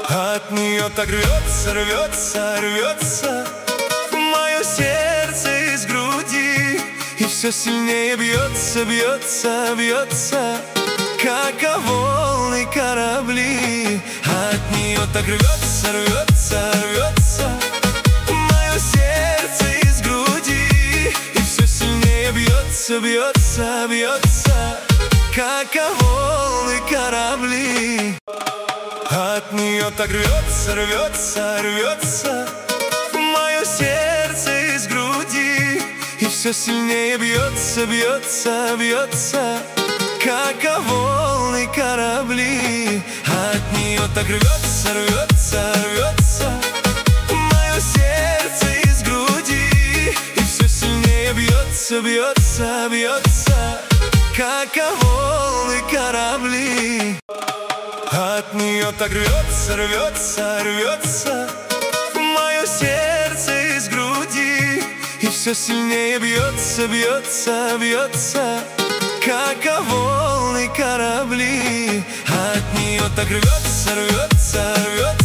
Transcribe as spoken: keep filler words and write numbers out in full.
От нее так рвется, рвется, рвется мое сердце из груди, и все сильнее бьется, бьется, бьется, как волны корабли. От нее так рвется, рвется, рвется мое сердце из груди, и все сильнее бьется, бьется, бьется, как волны корабли. От нее так рвется, рвется, рвется мое сердце из груди, и все сильнее бьется, бьется, бьется, как волны корабли. От нее так рвется, рвется, рвется мое сердце из груди, и все сильнее бьется, бьется, бьется, как волны корабли. От нее так рвется, рвется, рвется мое сердце из груди, и все сильнее бьется, бьется, бьется, как волны корабли. От нее так рвется, рвется, рвется